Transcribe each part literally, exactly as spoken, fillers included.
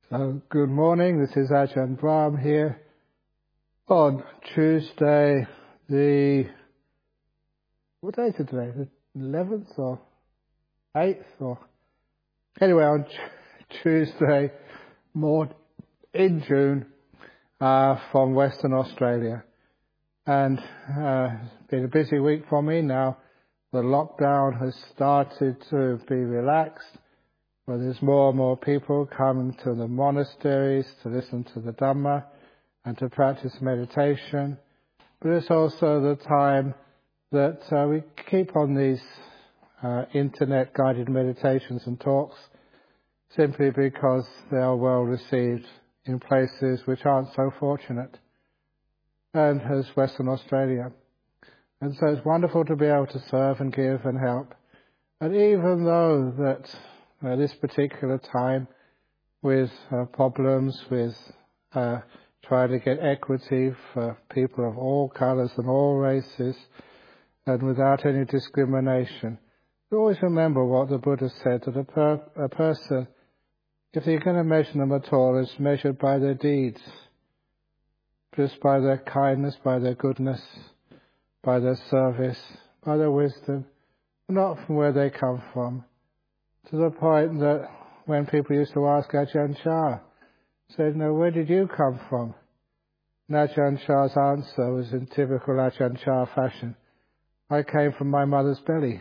So, good morning, this is Ajahn Brahm here on Tuesday, the, what day is it today? The eleventh or eighth or, anyway, on t- Tuesday morning in June uh, from Western Australia. And uh, it's been a busy week for me now. The lockdown has started to be relaxed. Well, there's more and more people coming to the monasteries to listen to the Dhamma and to practice meditation. But it's also the time that uh, we keep on these uh, internet-guided meditations and talks simply because they are well received in places which aren't so fortunate, and as Western Australia. And so it's wonderful to be able to serve and give and help. And even though that at this particular time, with uh, problems with uh, trying to get equity for people of all colours and all races, and without any discrimination, we always remember what the Buddha said, that a, per- a person, if you're going to measure them at all, is measured by their deeds, just by their kindness, by their goodness, by their service, by their wisdom, not from where they come from. To the point that when people used to ask Ajahn Chah, said, "No, where did you come from?" And Ajahn Chah's answer was in typical Ajahn Chah fashion, "I came from my mother's belly."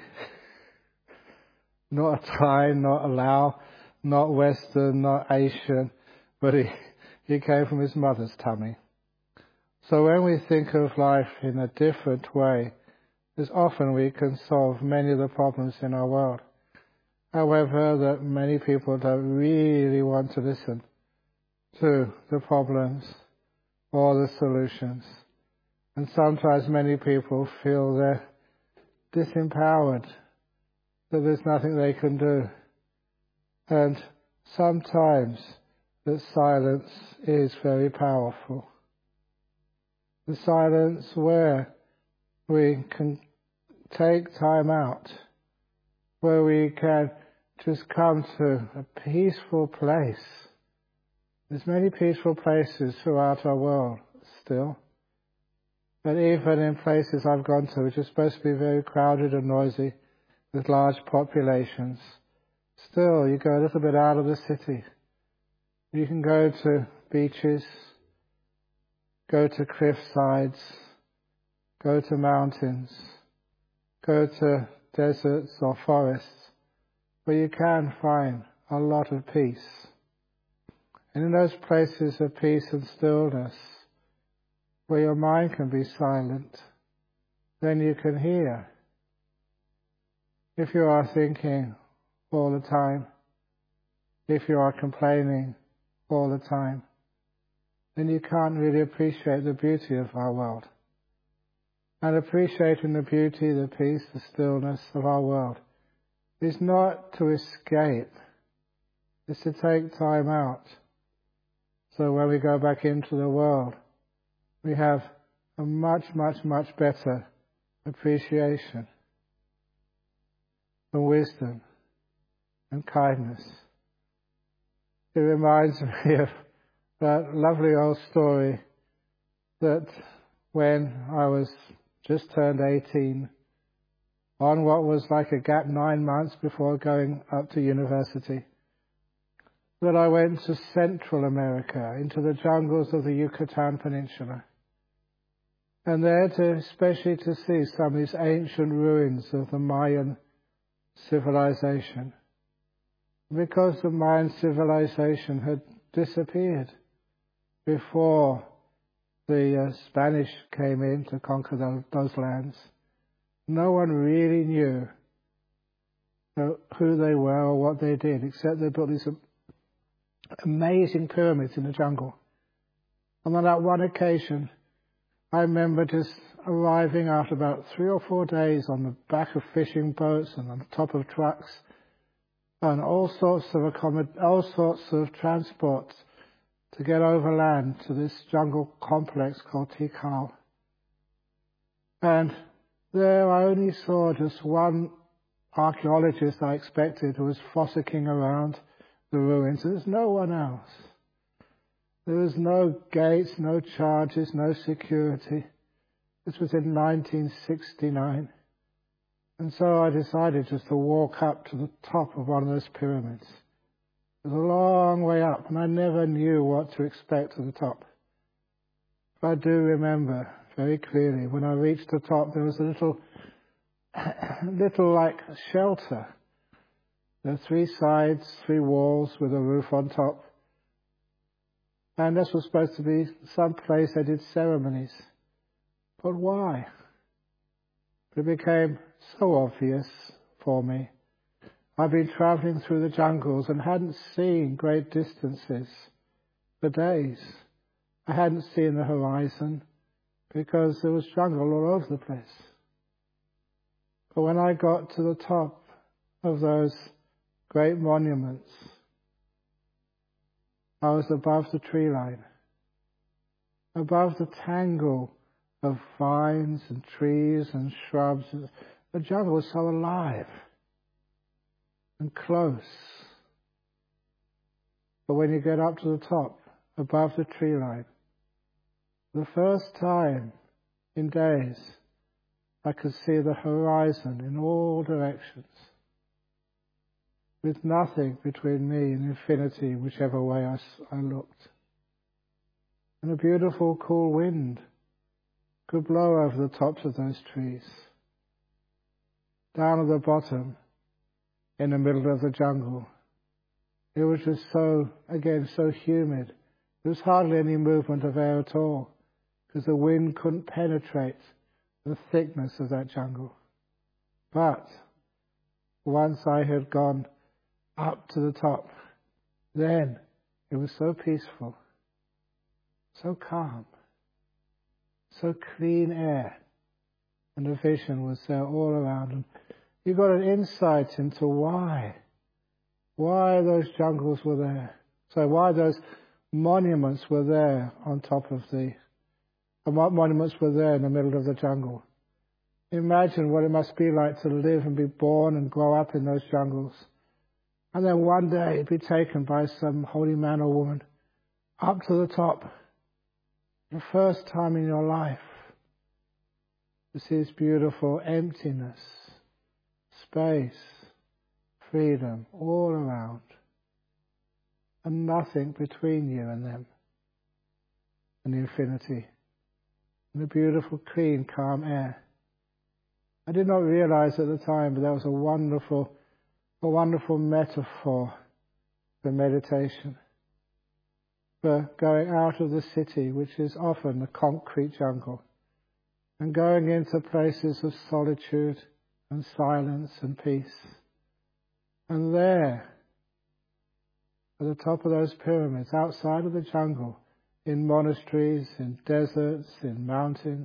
Not a Thai, not a Lao, not Western, not Asian, but he, he came from his mother's tummy. So when we think of life in a different way, as often we can solve many of the problems in our world. However, that many people don't really want to listen to the problems or the solutions. And sometimes many people feel they're disempowered, that there's nothing they can do. And sometimes that silence is very powerful. The silence where we can take time out, where we can just come to a peaceful place. There's many peaceful places throughout our world still. But even in places I've gone to, which are supposed to be very crowded and noisy, with large populations, still you go a little bit out of the city. You can go to beaches, go to cliff sides, go to mountains, go to deserts or forests, where you can find a lot of peace. And in those places of peace and stillness, where your mind can be silent, then you can hear. If you are thinking all the time, if you are complaining all the time, then you can't really appreciate the beauty of our world. And appreciating the beauty, the peace, the stillness of our world is not to escape, it's to take time out. So when we go back into the world, we have a much, much, much better appreciation and wisdom and kindness. It reminds me of that lovely old story that when I was just turned eighteen, on what was like a gap nine months before going up to university, that I went to Central America, into the jungles of the Yucatan Peninsula, and there to, especially to see some of these ancient ruins of the Mayan civilization, because the Mayan civilization had disappeared before the uh, Spanish came in to conquer those, those lands. No one really knew uh, who they were or what they did, except they built these amazing pyramids in the jungle. And on that one occasion, I remember just arriving after about three or four days on the back of fishing boats and on the top of trucks, and all sorts of accommod- all sorts of transports to get overland to this jungle complex called Tikal. And there I only saw just one archaeologist I expected who was fossicking around the ruins. There's no one else. There was no gates, no charges, no security. This was in nineteen sixty-nine. And so I decided just to walk up to the top of one of those pyramids. It was a long way up, and I never knew what to expect at the top. But I do remember very clearly when I reached the top, there was a little, little like shelter. There were three sides, three walls with a roof on top. And this was supposed to be some place they did ceremonies. But why? It became so obvious for me. I'd been travelling through the jungles and hadn't seen great distances for days. I hadn't seen the horizon because there was jungle all over the place. But when I got to the top of those great monuments, I was above the tree line, above the tangle of vines and trees and shrubs. The jungle was so alive and close. But when you get up to the top, above the tree line, the first time in days, I could see the horizon in all directions, with nothing between me and infinity, whichever way I, I looked. And a beautiful, cool wind could blow over the tops of those trees. Down at the bottom, in the middle of the jungle, it was just so, again, so humid. There was hardly any movement of air at all, because the wind couldn't penetrate the thickness of that jungle. But once I had gone up to the top, then it was so peaceful, so calm, so clean air, and the vision was there all around. And you got an insight into why, why those jungles were there. So why those monuments were there on top of the, and what monuments were there in the middle of the jungle. Imagine what it must be like to live and be born and grow up in those jungles. And then one day be taken by some holy man or woman up to the top, the first time in your life, to see this beautiful emptiness, space, freedom all around, and nothing between you and them, and the infinity, and the beautiful, clean, calm air. I did not realize at the time, but that was a wonderful, a wonderful metaphor for meditation, for going out of the city, which is often a concrete jungle, and going into places of solitude and silence and peace. And there, at the top of those pyramids, outside of the jungle, in monasteries, in deserts, in mountains,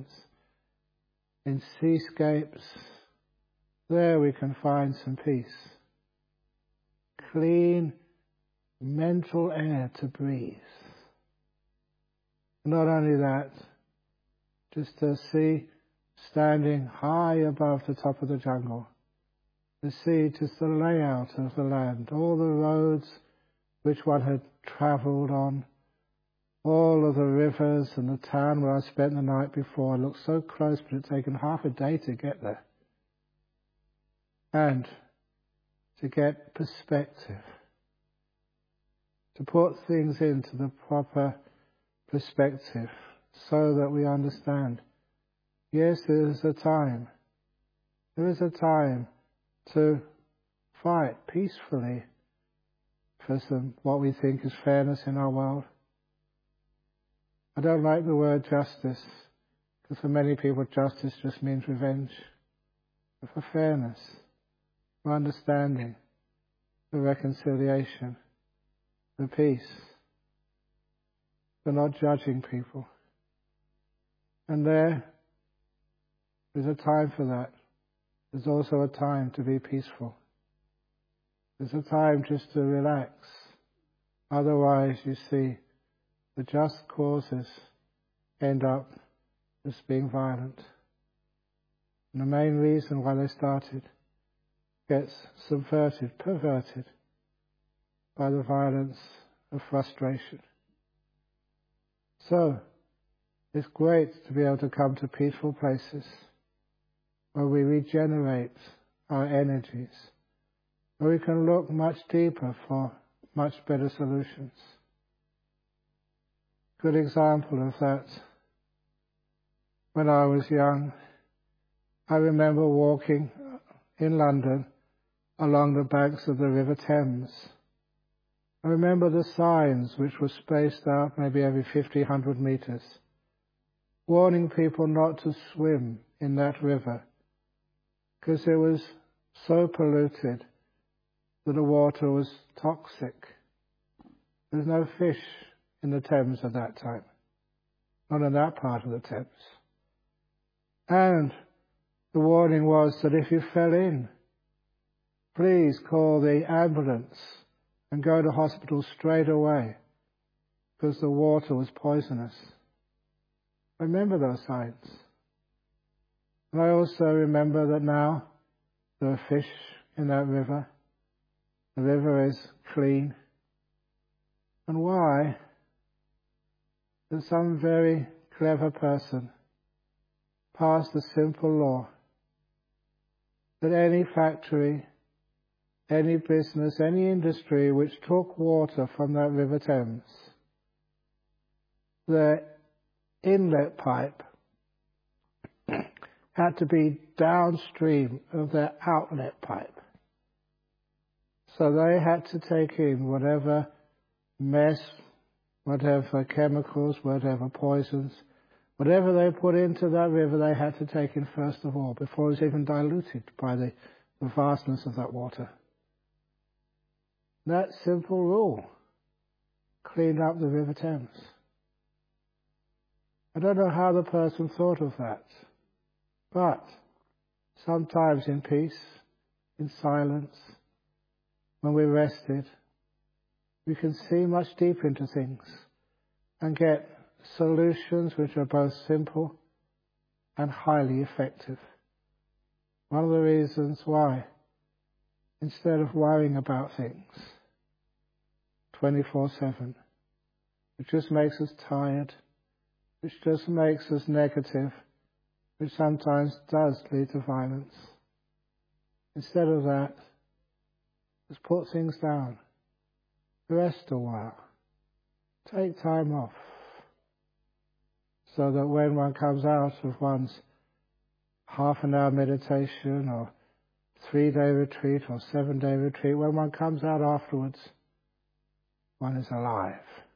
in seascapes, there we can find some peace. Clean mental air to breathe. Not only that, just to see standing high above the top of the jungle, to see just the layout of the land, all the roads which one had travelled on, all of the rivers and the town where I spent the night before. I looked so close, but it had taken half a day to get there. And to get perspective, to put things into the proper perspective so that we understand, yes, there is a time, there is a time to fight peacefully for some, what we think is fairness in our world. I don't like the word justice, because for many people justice just means revenge. But for fairness, for understanding, for reconciliation, for peace, for not judging people. And there is a time for that. There's also a time to be peaceful. There's a time just to relax. Otherwise, you see, the just causes end up just being violent. And the main reason why they started gets subverted, perverted by the violence of frustration. So, it's great to be able to come to peaceful places where we regenerate our energies, where we can look much deeper for much better solutions. Good example of that. When I was young, I remember walking in London along the banks of the River Thames. I remember the signs, which were spaced out maybe every fifty, one hundred meters, warning people not to swim in that river because it was so polluted that the water was toxic. There was no fish in the Thames at that time, not in that part of the Thames. And the warning was that if you fell in, please call the ambulance and go to hospital straight away because the water was poisonous. I remember those signs. And I also remember that now there are fish in that river. The river is clean. And why? That some very clever person passed a simple law that any factory, any business, any industry which took water from that River Thames, the inlet pipe had to be downstream of their outlet pipe. So they had to take in whatever mess, whatever chemicals, whatever poisons, whatever they put into that river, they had to take in first of all, before it was even diluted by the, the vastness of that water. That simple rule cleaned up the River Thames. I don't know how the person thought of that, but sometimes in peace, in silence, when we're rested, we can see much deeper into things and get solutions which are both simple and highly effective. One of the reasons why, instead of worrying about things twenty-four seven, which just makes us tired, which just makes us negative, which sometimes does lead to violence. Instead of that, just put things down, rest a while, take time off, so that when one comes out of one's half an hour meditation or three-day retreat or seven-day retreat, when one comes out afterwards, one is alive,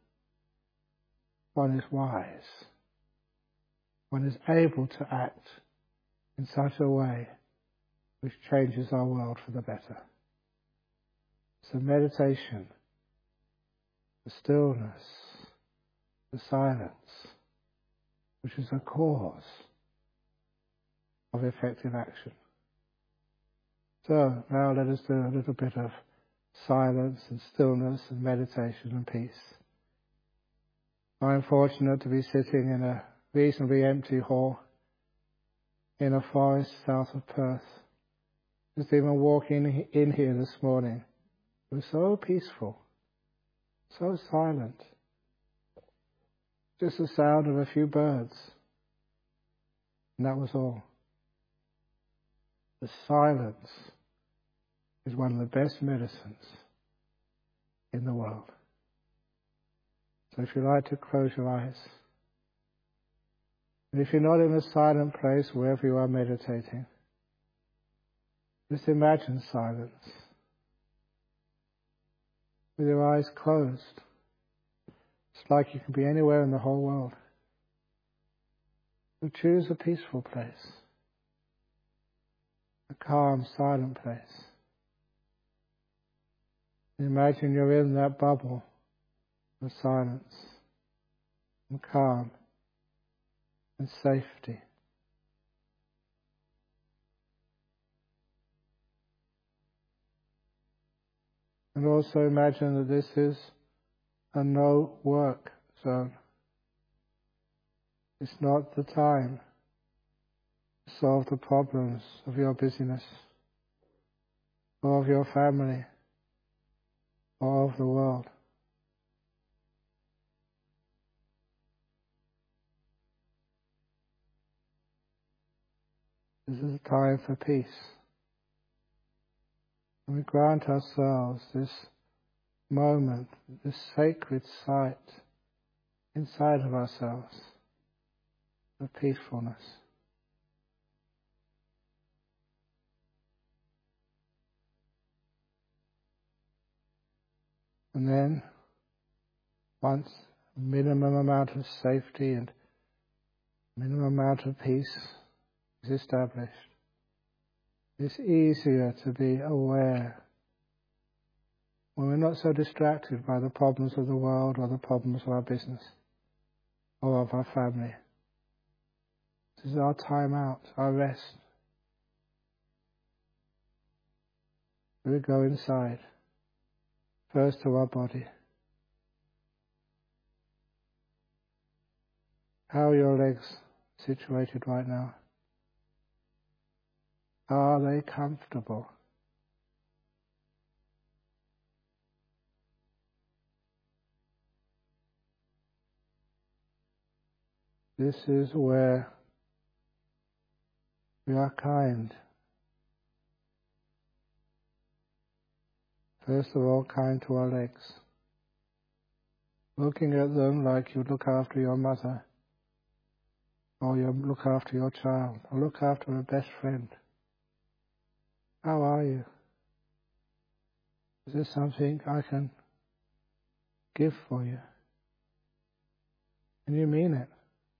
one is wise, one is able to act in such a way which changes our world for the better. So meditation, the stillness, the silence, which is a cause of effective action. So now let us do a little bit of silence and stillness and meditation and peace. I'm fortunate to be sitting in a reasonably empty hall in a forest south of Perth. Just even walking in here this morning, it was so peaceful, so silent. Just the sound of a few birds. And that was all. The silence is one of the best medicines in the world. So if you like to close your eyes, and if you're not in a silent place wherever you are meditating, just imagine silence with your eyes closed. It's like you can be anywhere in the whole world. So choose a peaceful place, a calm, silent place. Imagine you're in that bubble of silence and calm and safety. And also imagine that this is a no-work zone. It's not the time to solve the problems of your busyness, or of your family, or of the world. This is a time for peace. And we grant ourselves this moment, this sacred site inside of ourselves of peacefulness. And then, once a minimum amount of safety and minimum amount of peace is established, it's easier to be aware when we're not so distracted by the problems of the world or the problems of our business or of our family. This is our time out, our rest. We go inside, first to our body. How are your legs situated right now? Are they comfortable? This is where we are kind. First of all, kind to our legs. Looking at them like you look after your mother, or you look after your child, or look after a best friend. How are you? Is there something I can give for you? And you mean it.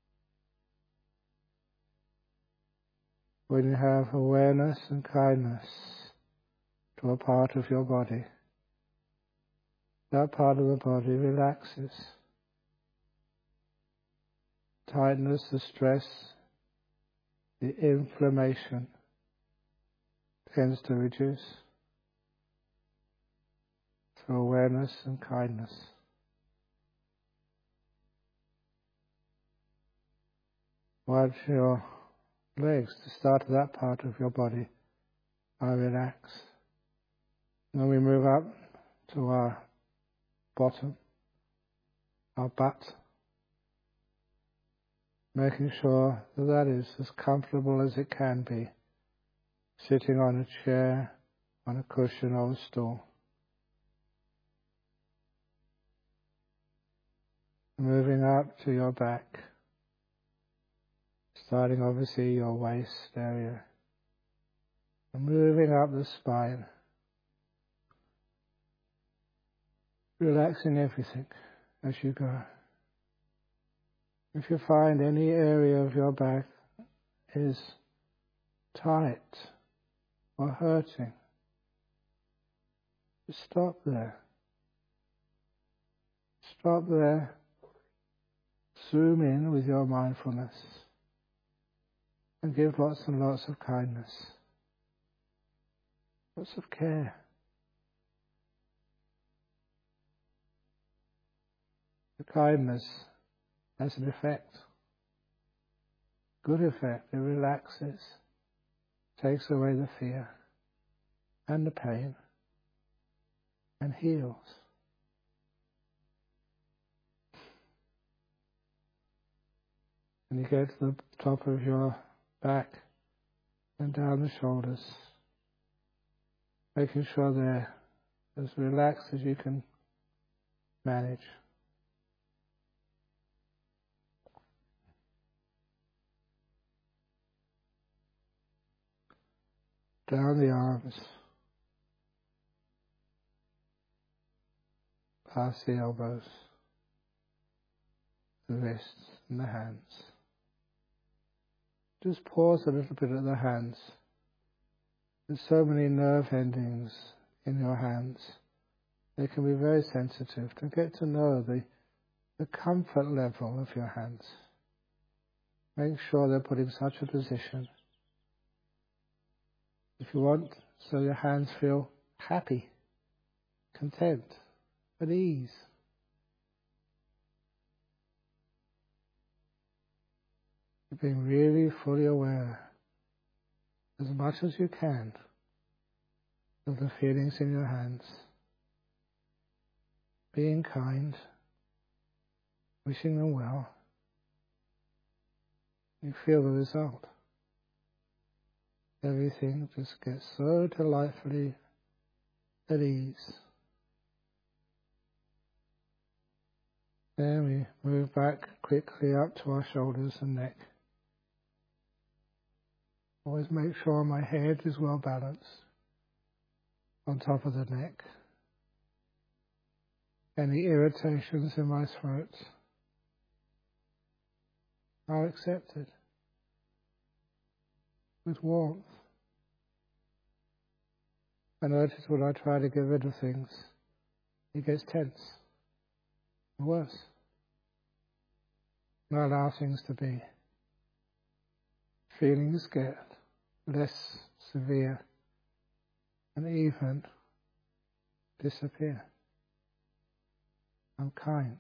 When you have awareness and kindness to a part of your body, that part of the body relaxes. Tightness, the stress, the inflammation tends to reduce through awareness and kindness. Watch your legs, the start of that part of your body, are relaxed. Then we move up to our bottom, our butt, making sure that that is as comfortable as it can be, sitting on a chair, on a cushion or a stool. Moving up to your back, starting obviously your waist area, and moving up the spine, relaxing everything as you go. If you find any area of your back is tight or hurting, just stop there. Stop there. Zoom in with your mindfulness and give lots and lots of kindness, lots of care. The kindness has an effect, good effect. It relaxes, takes away the fear and the pain, and heals. And you get to the top of your back and down the shoulders, making sure they're as relaxed as you can manage. Down the arms, past the elbows, the wrists and the hands. Just pause a little bit at the hands. There's so many nerve endings in your hands. They can be very sensitive. To get to know the, the comfort level of your hands. Make sure they're put in such a position. If you want, so your hands feel happy, content, at ease. Being really fully aware, as much as you can, of the feelings in your hands. Being kind, wishing them well. You feel the result. everything just gets so delightfully at ease. Then we move back quickly up to our shoulders and neck. Always make sure my head is well balanced on top of the neck. Any irritations in my throat are accepted with warmth. I notice when I try to get rid of things, it gets tense and worse. And I allow things to be. Feelings get less severe and even disappear. I'm kind.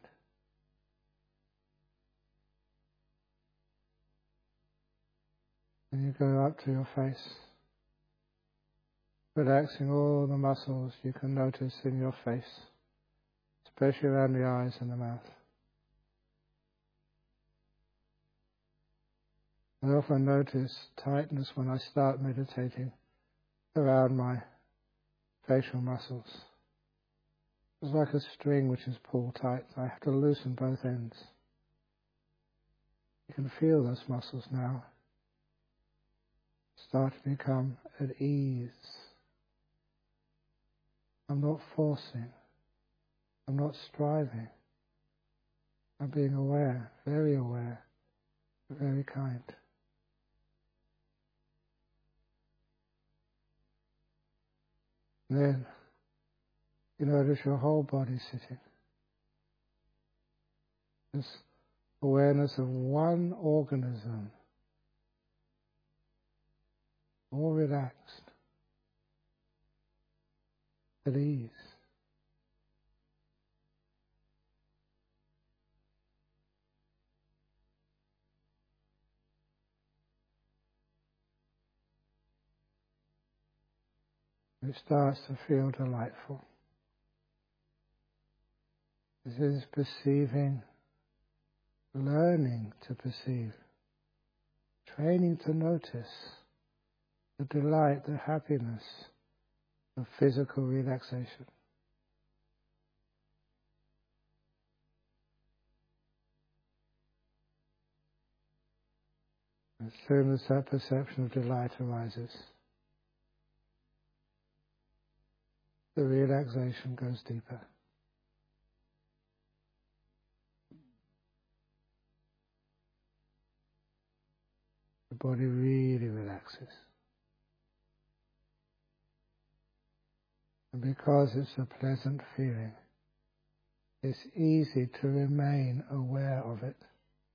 And you go up to your face, relaxing all the muscles you can notice in your face, especially around the eyes and the mouth. I often notice tightness when I start meditating around my facial muscles. It's like a string which is pulled tight. I have to loosen both ends. You can feel those muscles now start to become at ease. I'm not forcing. I'm not striving. I'm being aware, very aware, very kind. Then you notice your whole body sitting. This awareness of one organism, all relaxed, at ease. It starts to feel delightful. This is perceiving, learning to perceive, training to notice the delight, the happiness of physical relaxation. As soon as that perception of delight arises, the relaxation goes deeper. The body really relaxes. And because it's a pleasant feeling, it's easy to remain aware of it.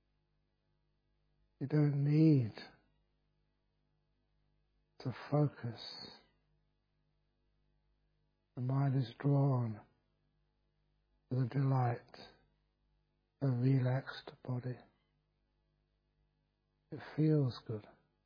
You don't need to focus. The mind is drawn to the delight of a relaxed body. It feels good.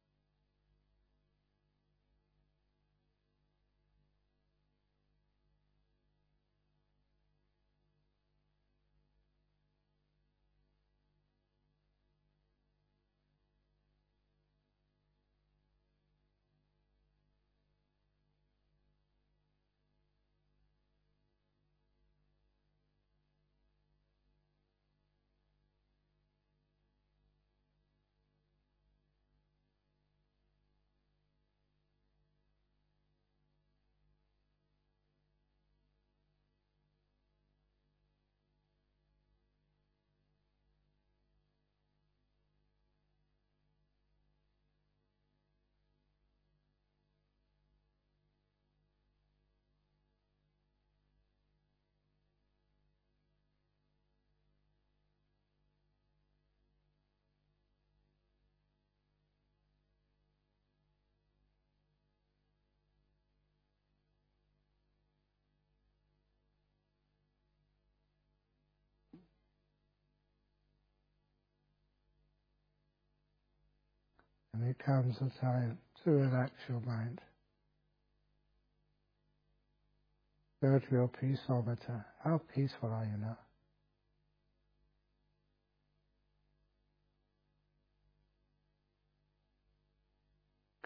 And it comes a time to relax your mind. Go to your peaceometer. How peaceful are you now?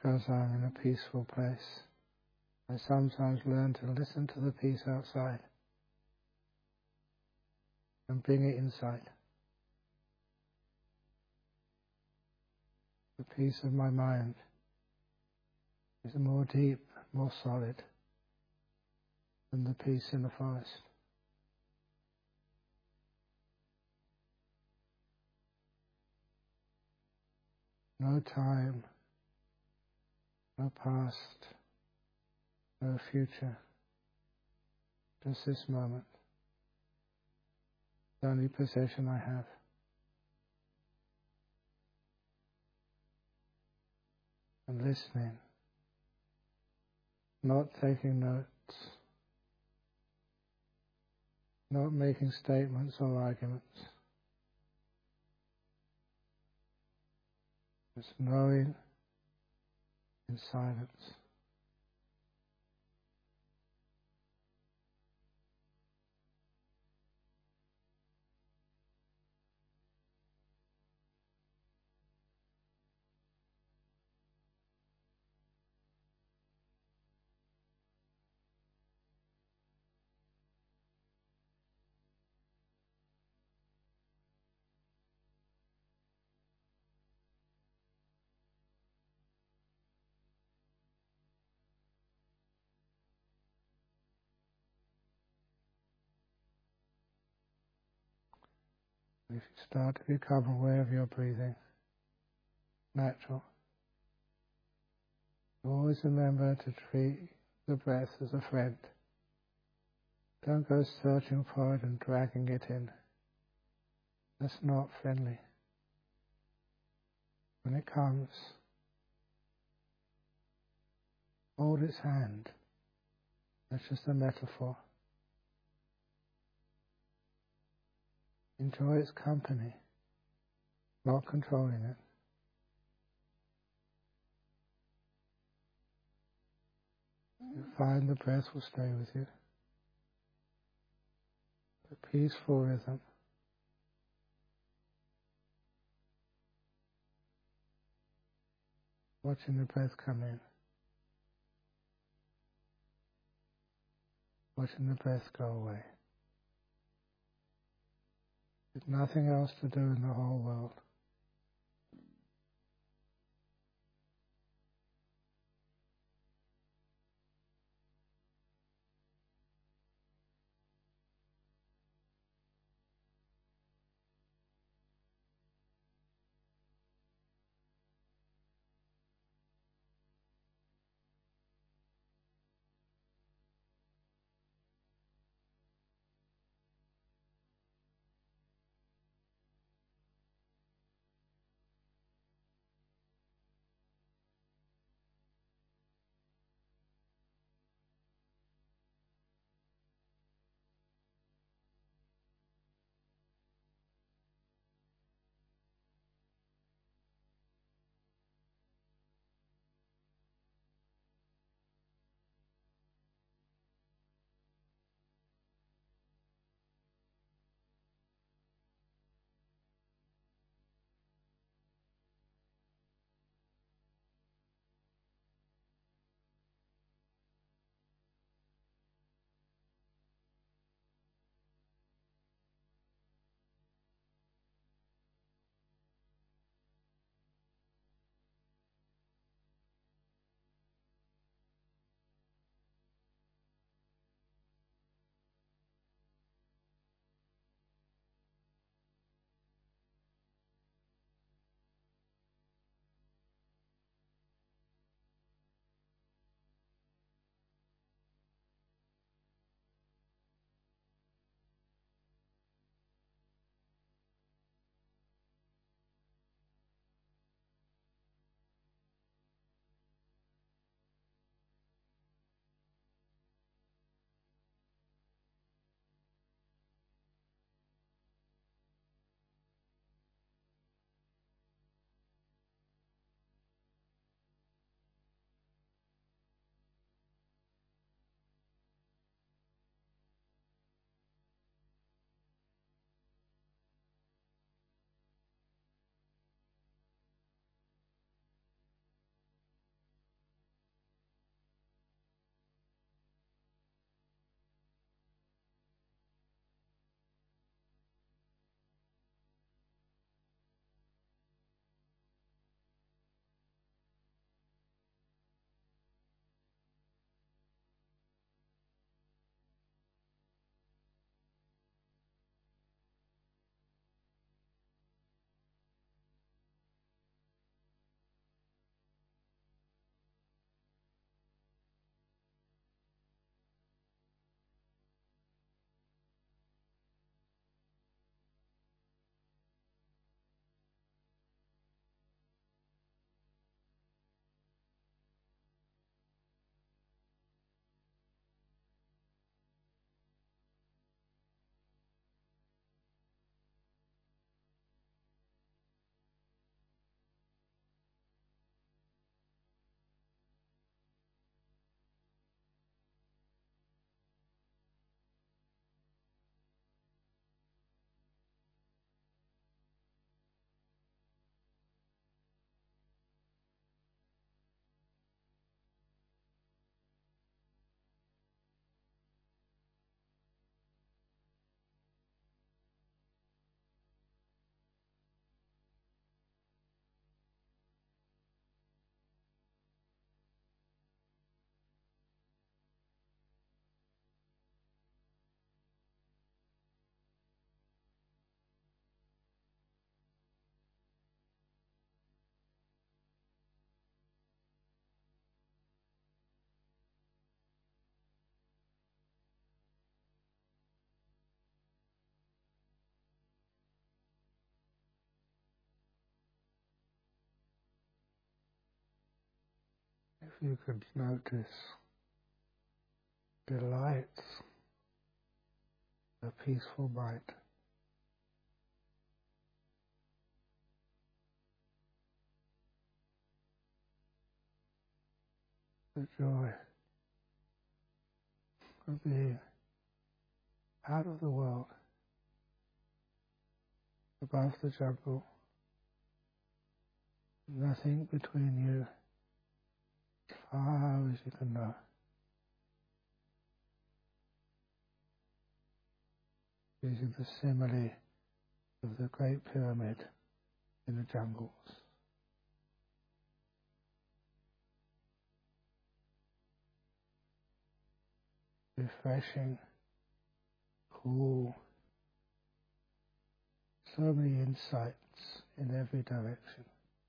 because I'm in a peaceful place. I sometimes learn to listen to the peace outside and bring it inside. The peace of my mind is more deep, more solid than the peace in the forest. No time, no past, no future, just this moment. The only possession I have. And listening, not taking notes, not making statements or arguments, just knowing in silence. If you start to become aware of your breathing, natural, always remember to treat the breath as a friend. Don't go searching for it and dragging it in. That's not friendly. When it comes, hold its hand. That's just a metaphor. Enjoy its company, not controlling it. You find the breath will stay with you. A peaceful rhythm. Watching the breath come in. Watching the breath go away. There's nothing else to do in the whole world. If you could notice delights, a peaceful mind. The joy of being out of the world, above the jungle, nothing between you, as far as you can know. Using the simile of the Great Pyramid in the jungles. Refreshing, cool, so many insights in every direction.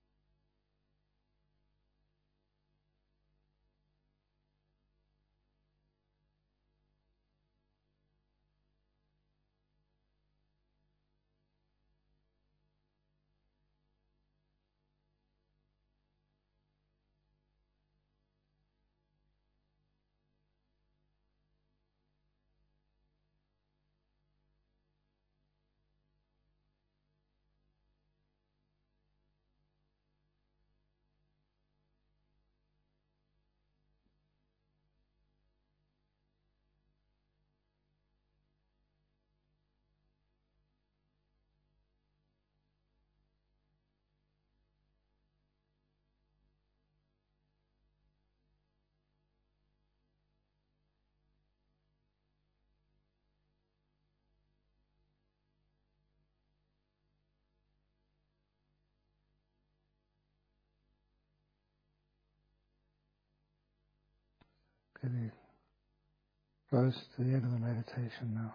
Getting close to the end of the meditation now.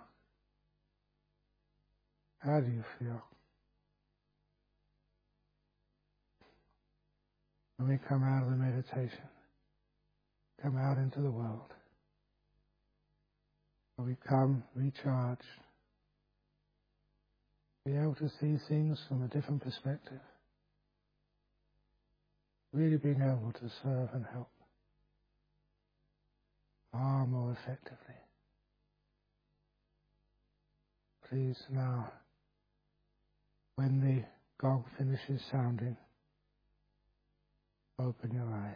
How do you feel? When we come out of the meditation, come out into the world, when we come recharged, be able to see things from a different perspective, really being able to serve and help far more effectively. Please now, when the gong finishes sounding, open your eyes.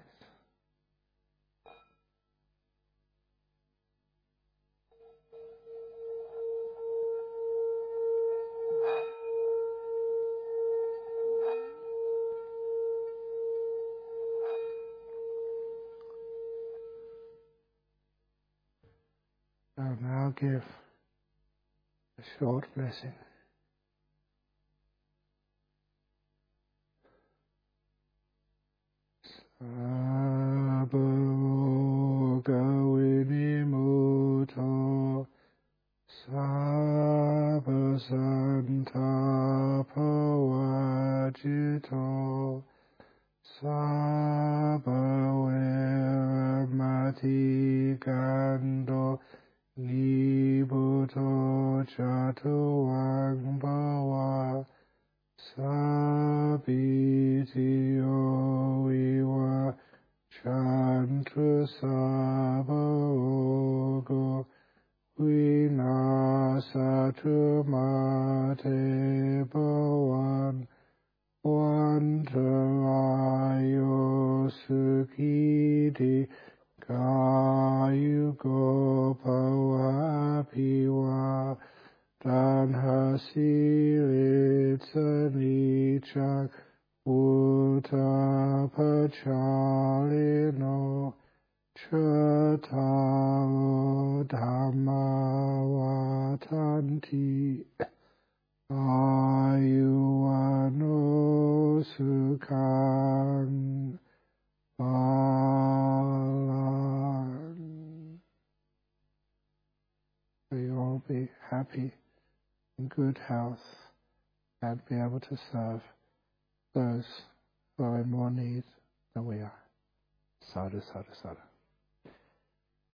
I'll now give a short blessing. Sabbaroga vinimuto, sabba santapavajito, sabba veramati gando, nibuto chatuang bhava, sabitiyo iwa chantu sabbarogo, vinasatu mate bhavan, vantarayo sukhiti Kayugo Pawapiwa Danhasilitsanichak Utapachalino Chataro Dhammavatanti Ayuano Sukhang Balan. We all be happy, in good health, and be able to serve those who are in more need than we are. Sadhu, sadhu, sadhu.